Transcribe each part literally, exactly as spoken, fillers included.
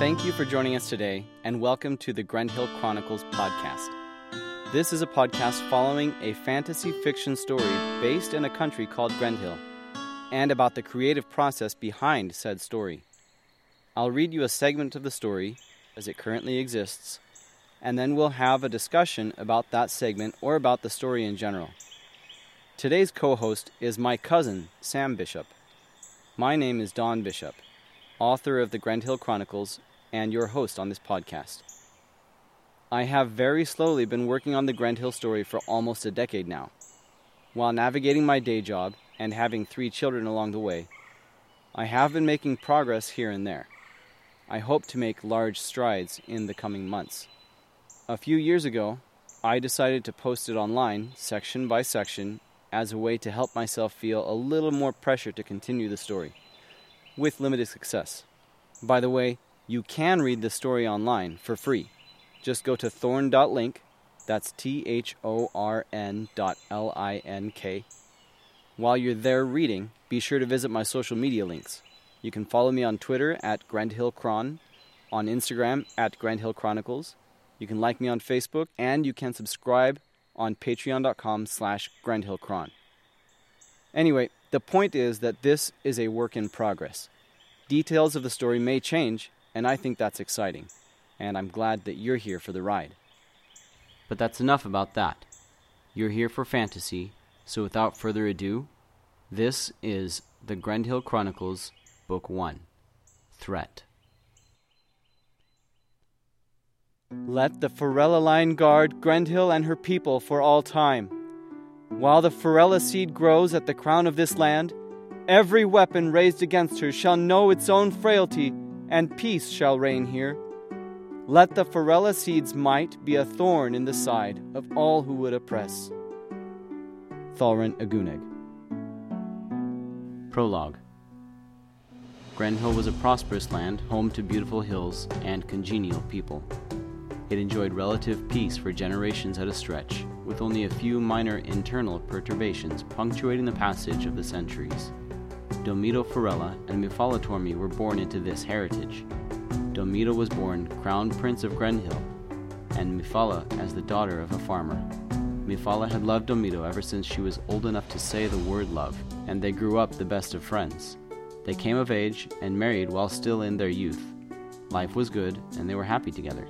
Thank you for joining us today, and welcome to the Grendhill Chronicles podcast. This is a podcast following a fantasy fiction story based in a country called Grendhill, and about the creative process behind said story. I'll read you a segment of the story as it currently exists, and then we'll have a discussion about that segment or about the story in general. Today's co-host is my cousin, Sam Bishop. My name is Don Bishop, author of the Grendhill Chronicles and your host on this podcast. I have very slowly been working on the Grendhill story for almost a decade now. While navigating my day job and having three children along the way, I have been making progress here and there. I hope to make large strides in the coming months. A few years ago, I decided to post it online, section by section, as a way to help myself feel a little more pressure to continue the story, with limited success. By the way, you can read the story online for free. Just go to thorn dot link, that's T H O R N dot L I N K. While you're there reading, be sure to visit my social media links. You can follow me on Twitter at GrendhillChron, on Instagram at Grendhill Chronicles. You can like me on Facebook, and you can subscribe on patreon.com slash GrendhillChron. Anyway, the point is that this is a work in progress. Details of the story may change, and I think that's exciting, and I'm glad that you're here for the ride. But that's enough about that. You're here for fantasy, so without further ado, this is the Grendhill Chronicles, Book one, Threat. Let the Forella line guard Grendhill and her people for all time. While the Forella seed grows at the crown of this land, every weapon raised against her shall know its own frailty, and peace shall reign here. Let the Forella seed's might be a thorn in the side of all who would oppress. Thalren Aguneg. Prologue. Grendhill was a prosperous land, home to beautiful hills and congenial people. It enjoyed relative peace for generations at a stretch, with only a few minor internal perturbations punctuating the passage of the centuries. Domito Forella and Mifala Tormi were born into this heritage. Domito was born Crown Prince of Grendhill, and Mifala as the daughter of a farmer. Mifala had loved Domito ever since she was old enough to say the word love, and they grew up the best of friends. They came of age and married while still in their youth. Life was good, and they were happy together.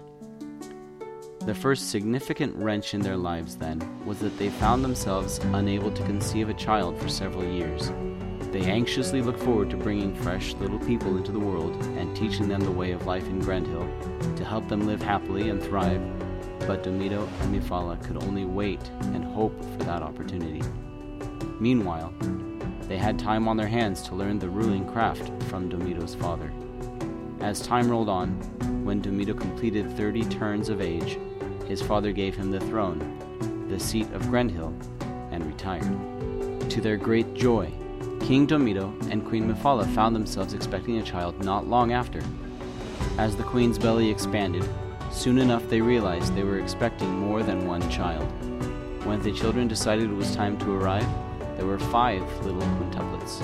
The first significant wrench in their lives, then, was that they found themselves unable to conceive a child for several years. They anxiously looked forward to bringing fresh little people into the world and teaching them the way of life in Grendhill to help them live happily and thrive, but Domito and Mifala could only wait and hope for that opportunity. Meanwhile, they had time on their hands to learn the ruling craft from Domito's father. As time rolled on, when Domito completed thirty turns of age, his father gave him the throne, the seat of Grendhill, and retired. To their great joy, King Domito and Queen Mifala found themselves expecting a child not long after. As the queen's belly expanded, soon enough they realized they were expecting more than one child. When the children decided it was time to arrive, there were five little quintuplets.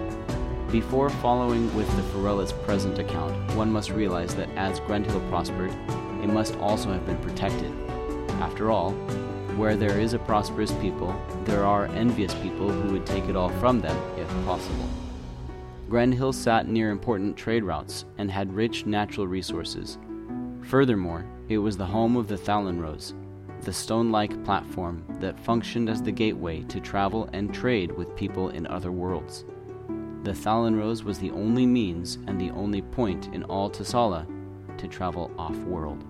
Before following with the Forella's present account, one must realize that as Grendhill prospered, it must also have been protected. After all, where there is a prosperous people, there are envious people who would take it all from them, if possible. Grendhill sat near important trade routes and had rich natural resources. Furthermore, it was the home of the Thalenrose, the stone-like platform that functioned as the gateway to travel and trade with people in other worlds. The Thalenrose was the only means and the only point in all Tasala to travel off-world.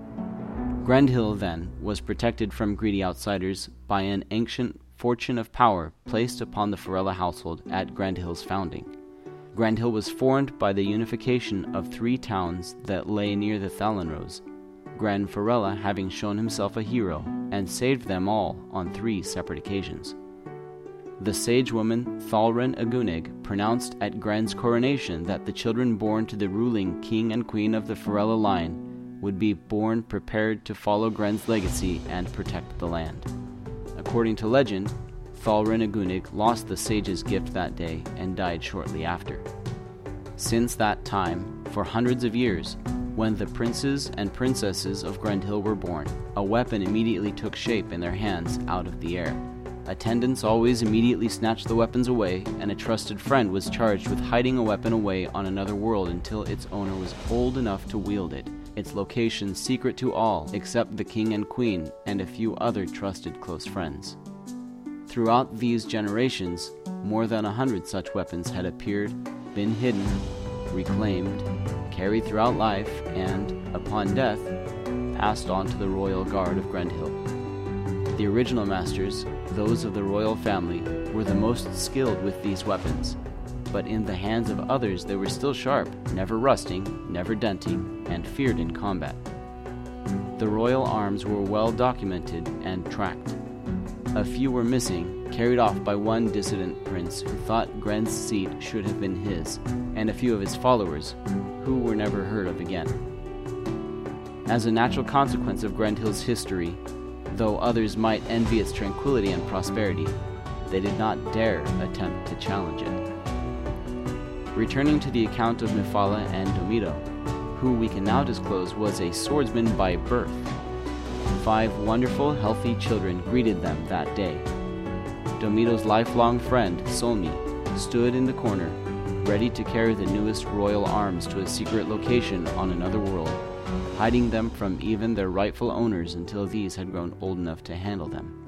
Grendhill, then, was protected from greedy outsiders by an ancient fortune of power placed upon the Forella household at Grendhill's founding. Grendhill was formed by the unification of three towns that lay near the Thalenrose, Gren Forella having shown himself a hero and saved them all on three separate occasions. The sage woman Thalren Aguneg pronounced at Gren's coronation that the children born to the ruling king and queen of the Forella line would be born prepared to follow Gren's legacy and protect the land. According to legend, Thalren Aguneg lost the sage's gift that day and died shortly after. Since that time, for hundreds of years, When the princes and princesses of Grendhill were born, a weapon immediately took shape in their hands out of the air. Attendants always immediately snatched the weapons away, and a trusted friend was charged with hiding a weapon away on another world until its owner was old enough to wield it, its location secret to all except the king and queen and a few other trusted close friends. Throughout these generations, more than a hundred such weapons had appeared, been hidden, reclaimed, carried throughout life, and, upon death, passed on to the royal guard of Grendhill. The original masters, those of the royal family, were the most skilled with these weapons, but in the hands of others they were still sharp, never rusting, never denting, and feared in combat. The royal arms were well documented and tracked. A few were missing, carried off by one dissident prince who thought Gren's seat should have been his, and a few of his followers, who were never heard of again. As a natural consequence of Grendhill's history, though others might envy its tranquility and prosperity, they did not dare attempt to challenge it. Returning to the account of Mephala and Domido, who we can now disclose was a swordsman by birth, five wonderful, healthy children greeted them that day. Domido's lifelong friend, Solmi, stood in the corner, ready to carry the newest royal arms to a secret location on another world, hiding them from even their rightful owners until these had grown old enough to handle them.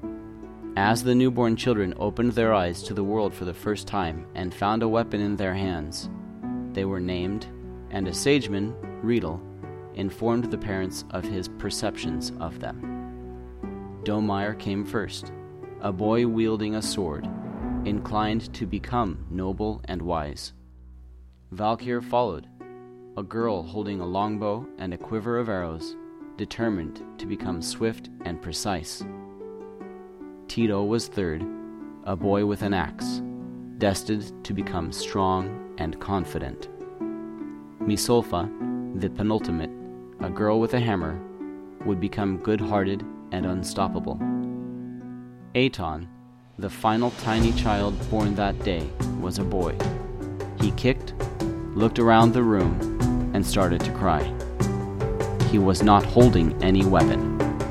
As the newborn children opened their eyes to the world for the first time and found a weapon in their hands, they were named, and a sageman, Riedel, informed the parents of his perceptions of them. Domeyer came first, a boy wielding a sword, inclined to become noble and wise. Valkyr followed, a girl holding a longbow and a quiver of arrows, determined to become swift and precise. Tito was third, a boy with an axe, destined to become strong and confident. Misolfa, the penultimate, a girl with a hammer, would become good-hearted and unstoppable. Aton, the final tiny child born that day, was a boy. He kicked, looked around the room, and started to cry. He was not holding any weapon.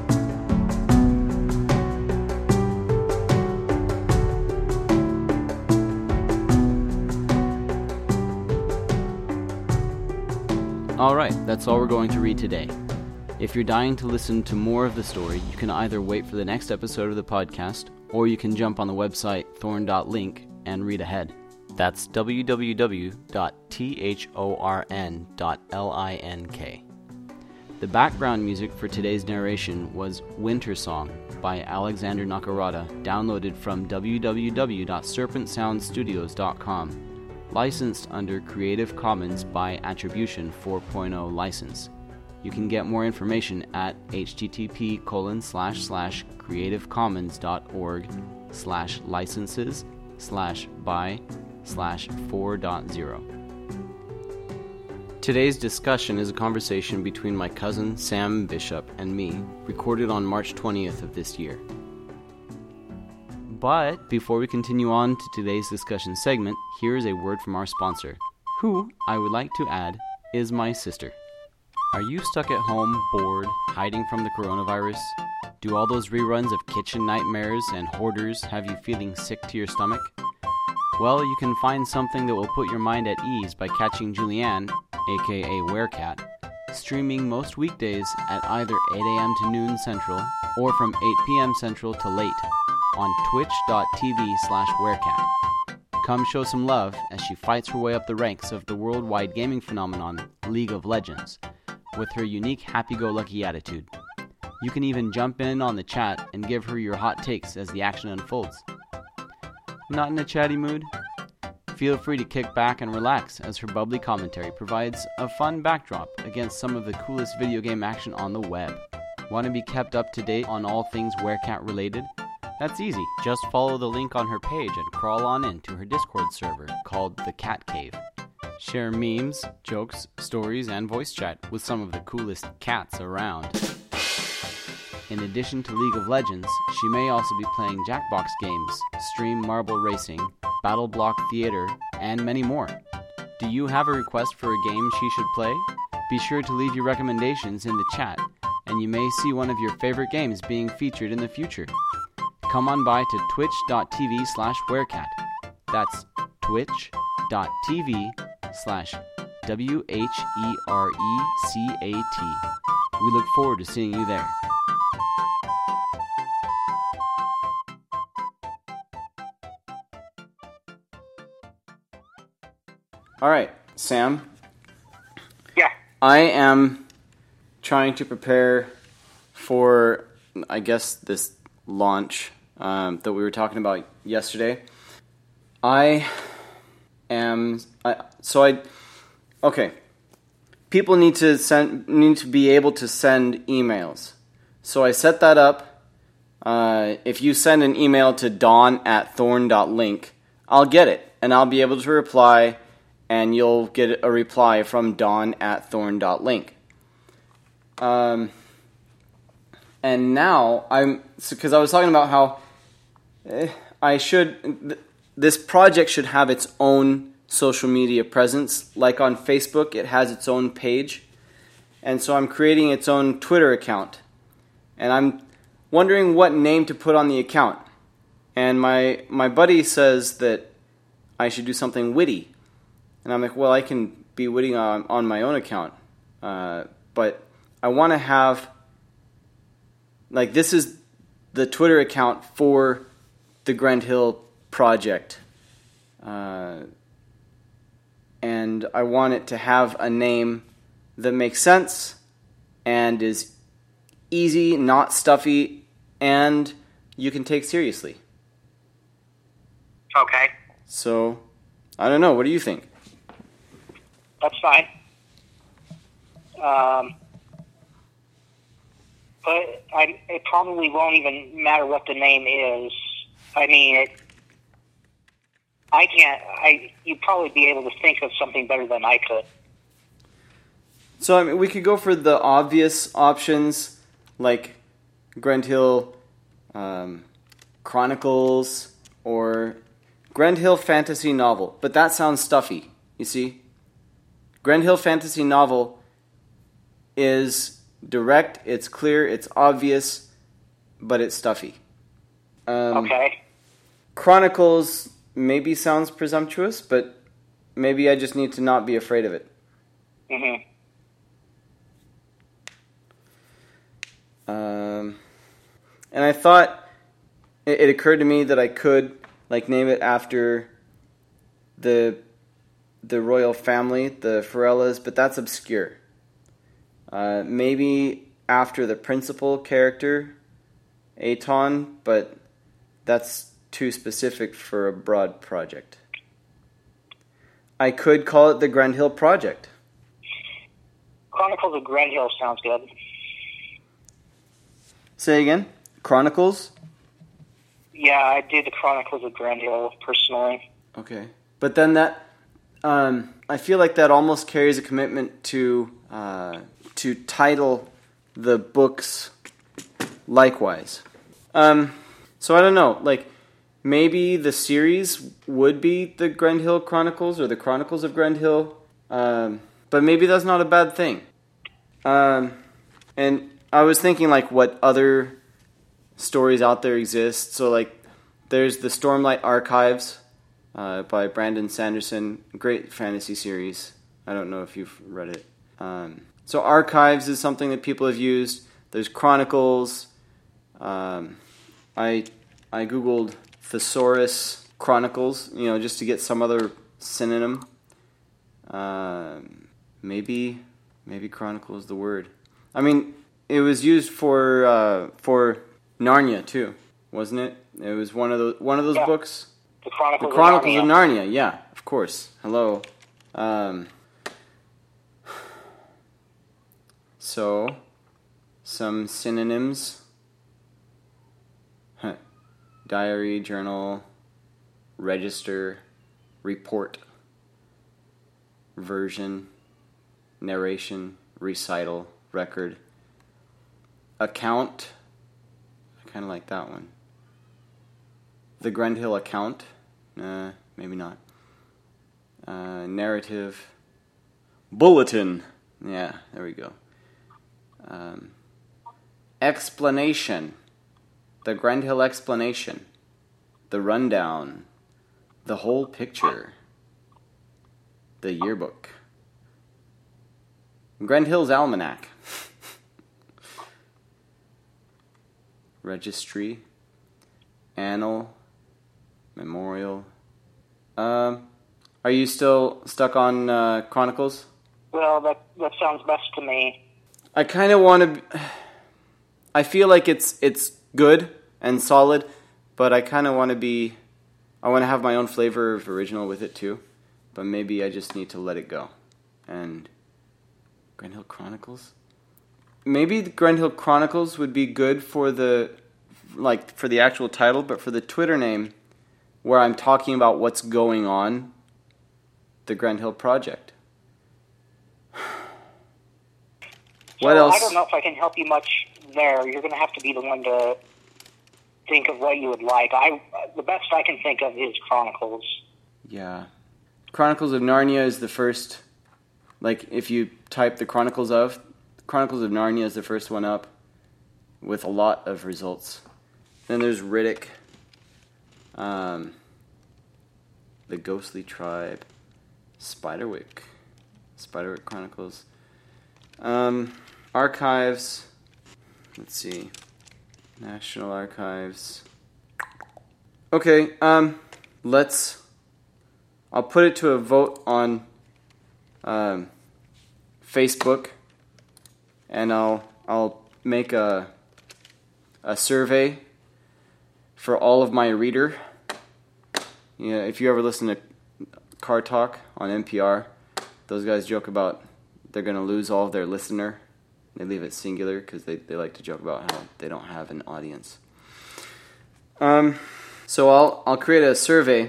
Alright, that's all we're going to read today. If you're dying to listen to more of the story, you can either wait for the next episode of the podcast, or you can jump on the website thorn dot link and read ahead. That's w w w dot thorn dot link. The background music for today's narration was Winter Song by Alexander Nakarada, downloaded from w w w dot serpent sound studios dot com, licensed under Creative Commons by Attribution four point oh license. You can get more information at http colon slash slash creativecommons.org slash licenses slash by slash 4.0. Today's discussion is a conversation between my cousin Sam Bishop and me, recorded on March twentieth of this year. But before we continue on to today's discussion segment, here is a word from our sponsor, who, I would like to add, is my sister. Are you stuck at home, bored, hiding from the coronavirus? Do all those reruns of Kitchen Nightmares and Hoarders have you feeling sick to your stomach? Well, you can find something that will put your mind at ease by catching Julianne, aka Werecat, streaming most weekdays at either eight a.m. to noon Central or from eight p.m. Central to late on twitch.tv slash werecat. Come show some love as she fights her way up the ranks of the worldwide gaming phenomenon, League of Legends, with her unique happy-go-lucky attitude. You can even jump in on the chat and give her your hot takes as the action unfolds. Not in a chatty mood? Feel free to kick back and relax as her bubbly commentary provides a fun backdrop against some of the coolest video game action on the web. Want to be kept up to date on all things Werecat related? That's easy. Just follow the link on her page and crawl on into her Discord server called The Cat Cave. Share memes, jokes, stories, and voice chat with some of the coolest cats around. In addition to League of Legends, she may also be playing Jackbox games, stream marble racing, battle block theater, and many more. Do you have a request for a game she should play? Be sure to leave your recommendations in the chat, and you may see one of your favorite games being featured in the future. Come on by to twitch.tv slash werecat. That's twitch.tv slash W H E R E C A T. We look forward to seeing you there. All right, Sam. Yeah. I am trying to prepare for, I guess, this launch um, that we were talking about yesterday. I am I, so I okay. People need to send need to be able to send emails. So I set that up. Uh, if you send an email to Dawn at thorn dot link, I'll get it and I'll be able to reply. And you'll get a reply from Dawn at thorn dot link. Um, and now I'm because so, I was talking about how eh, I should th- this project should have its own social media presence. Like on Facebook, it has its own page, and so I'm creating its own Twitter account. And I'm wondering what name to put on the account. And my my buddy says that I should do something witty. And I'm like, well, I can be witty on, on my own account. Uh, but I want to have, like, this is the Twitter account for the Grant Hill project. Uh, and I want it to have a name that makes sense and is easy, not stuffy, and you can take seriously. Okay. So, I don't know. What do you think? That's fine. Um, but I, it probably won't even matter what the name is. I mean, it, I can't. I you'd probably be able to think of something better than I could. So I mean, we could go for the obvious options like Grant Hill um, Chronicles or Grant Hill Fantasy Novel, but that sounds stuffy. You see. Grant Hill Fantasy Novel is direct, it's clear, it's obvious, but it's stuffy. Um, okay. Chronicles maybe sounds presumptuous, but maybe I just need to not be afraid of it. Mm-hmm. Um, and I thought, it, it occurred to me that I could like name it after the... the royal family, the Farellas, but that's obscure. Uh, maybe after the principal character, Aton, but that's too specific for a broad project. I could call it the Grant Hill Project. Chronicles of Grant Hill sounds good. Say again? Chronicles? Yeah, I do the Chronicles of Grant Hill personally. Okay. But then that... Um, I feel like that almost carries a commitment to uh, to title the books likewise. Um, so I don't know, like maybe the series would be the Grant Hill Chronicles or the Chronicles of Grant Hill, um, but maybe that's not a bad thing. Um, and I was thinking like what other stories out there exist. So like there's the Stormlight Archives. Uh, by Brandon Sanderson, great fantasy series. I don't know if you've read it. Um, so Archives is something that people have used. There's Chronicles. Um, I I googled Thesaurus Chronicles, you know, just to get some other synonym. Um, maybe maybe Chronicle is the word. I mean, it was used for uh, for Narnia too, wasn't it? It was one of those one of those yeah. books. The Chronicles, the Chronicles of, Narnia. of Narnia, yeah, of course. Hello. Um, so, some synonyms. Huh. Diary, journal, register, report, version, narration, recital, record, account. I kind of like that one. The Grant Hill account. Uh, maybe not. Uh, narrative. Bulletin. Yeah, there we go. Um, explanation. The Grindhill explanation. The rundown. The whole picture. The yearbook. Grindhill's almanac. Registry. Annal. Memorial. Um, are you still stuck on uh, Chronicles? Well, that that sounds best to me. I kind of want to... I feel like it's it's good and solid, but I kind of want to be... I want to have my own flavor of original with it too, but maybe I just need to let it go. And Grindhill Chronicles? Maybe the Grindhill Chronicles would be good for the like for the actual title, but for the Twitter name, where I'm talking about what's going on, the Grindhill Project. What so else? I don't know if I can help you much there. You're going to have to be the one to think of what you would like. I the best I can think of is Chronicles. Yeah. Chronicles of Narnia is the first, like, if you type the Chronicles of, Chronicles of Narnia is the first one up with a lot of results. Then there's Riddick, um, The Ghostly Tribe, Spiderwick, Spiderwick Chronicles, um, Archives, let's see, National Archives. Okay, um, let's, I'll put it to a vote on um, Facebook, and I'll I'll make a a survey for all of my reader. Yeah, if you ever listen to Car Talk on N P R, those guys joke about they're going to lose all of their listener. They leave it singular because they, they like to joke about how they don't have an audience. Um, so I'll I'll create a survey,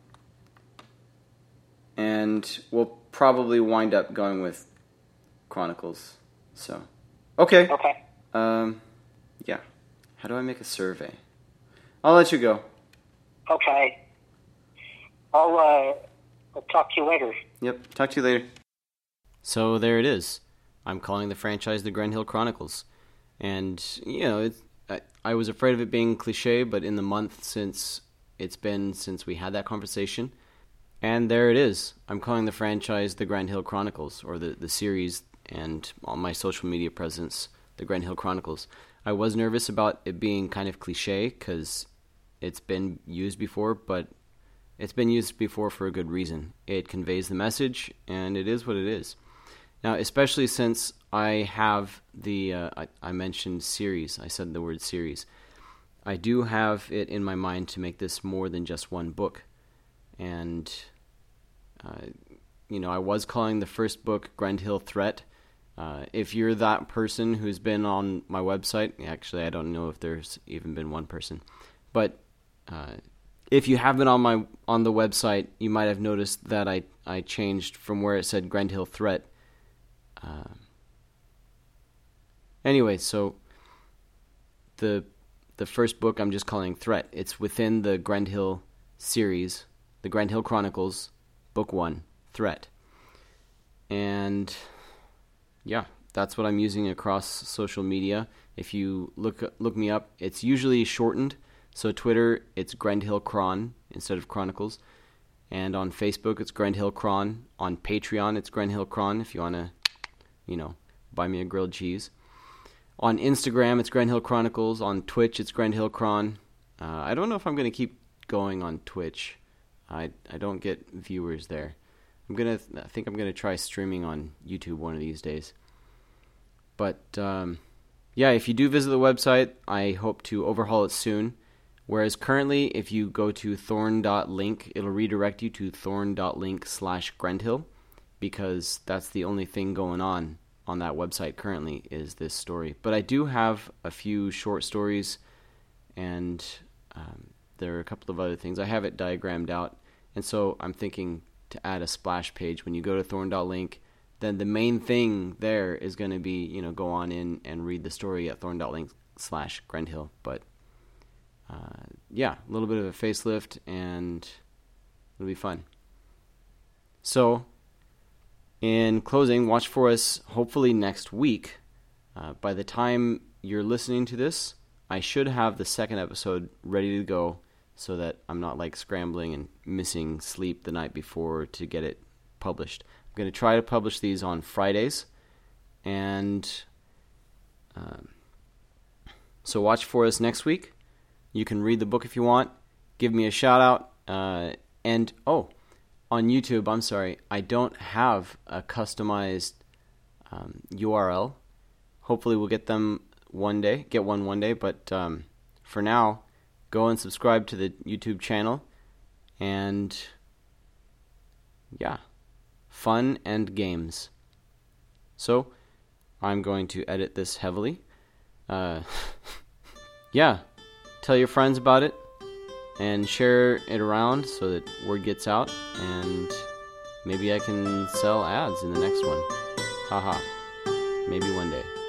and we'll probably wind up going with Chronicles. So, okay. Okay. Um, yeah. How do I make a survey? I'll let you go. Okay. I'll, uh, I'll talk to you later. Yep. Talk to you later. So there it is. I'm calling the franchise the Grindhill Chronicles. And, you know, it's, I, I was afraid of it being cliche, but in the month since it's been since we had that conversation, and there it is. I'm calling the franchise the Grindhill Chronicles, or the, the series, and on my social media presence, the Grindhill Chronicles. I was nervous about it being kind of cliche, because it's been used before, but it's been used before for a good reason. It conveys the message, and it is what it is. Now, especially since I have the, uh, I, I mentioned series, I said the word series. I do have it in my mind to make this more than just one book. And, uh, you know, I was calling the first book Grindhill Threat. Uh, if you're that person who's been on my website, actually I don't know if there's even been one person, but uh, if you have been on my on the website, you might have noticed that I, I changed from where it said Grindhill Threat. Uh, anyway, so the the first book I'm just calling Threat. It's within the Grindhill series, the Grindhill Chronicles, Book One, Threat. And yeah, that's what I'm using across social media. If you look look me up, it's usually shortened. So Twitter, it's Grindhill Chron instead of Chronicles. And on Facebook, it's Grindhill Chron. On Patreon, it's Grindhill Chron if you want to, you know, buy me a grilled cheese. On Instagram, it's Grindhill Chronicles. On Twitch, it's Grindhill Chron. Uh, I don't know if I'm going to keep going on Twitch. I I don't get viewers there. I'm gonna. I think I'm gonna try streaming on YouTube one of these days. But um, yeah, if you do visit the website, I hope to overhaul it soon. Whereas currently, if you go to thorn dot link, it'll redirect you to thorn dot link slash Grindhill, because that's the only thing going on on that website currently is this story. But I do have a few short stories, and um, there are a couple of other things. I have it diagrammed out, and so I'm thinking to add a splash page. When you go to thorn dot link, then the main thing there is going to be, you know, go on in and read the story at thorn dot link slash Grindhill. But uh, yeah, a little bit of a facelift, and it'll be fun. So In closing, watch for us hopefully next week. Uh, by the time you're listening to this, I should have the second episode ready to go so that I'm not like scrambling and missing sleep the night before to get it published. I'm going to try to publish these on Fridays, and uh, so watch for us next week. You can read the book if you want. Give me a shout out. Uh, and, oh, on YouTube, I'm sorry, I don't have a customized um, U R L. Hopefully we'll get them one day, get one one day, but um, for now, go and subscribe to the YouTube channel, and yeah, fun and games. So, I'm going to edit this heavily. Uh, yeah, tell your friends about it, and share it around so that word gets out, and maybe I can sell ads in the next one. Haha, maybe one day.